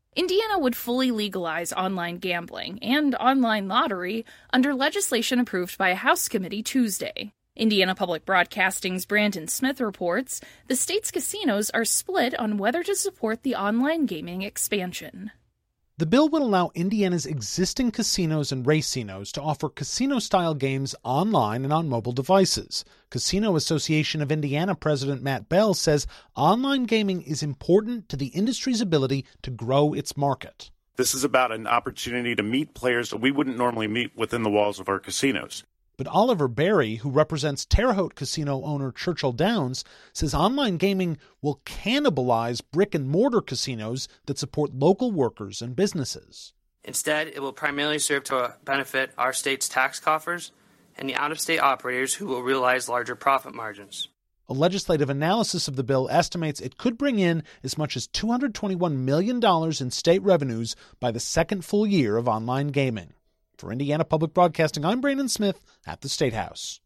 Indiana would fully legalize online gambling and online lottery under legislation approved by a House committee Tuesday. Indiana Public Broadcasting's Brandon Smith reports the state's casinos are split on whether to support the online gaming expansion. The bill would allow Indiana's existing casinos and racinos to offer casino-style games online and on mobile devices. Casino Association of Indiana President Matt Bell says online gaming is important to the industry's ability to grow its market. This is about an opportunity to meet players that we wouldn't normally meet within the walls of our casinos. But Oliver Berry, who represents Terre Haute casino owner Churchill Downs, says online gaming will cannibalize brick-and-mortar casinos that support local workers and businesses. Instead, it will primarily serve to benefit our state's tax coffers and the out-of-state operators who will realize larger profit margins. A legislative analysis of the bill estimates it could bring in as much as $221 million in state revenues by the second full year of online gaming. For Indiana Public Broadcasting, I'm Brandon Smith at the State House.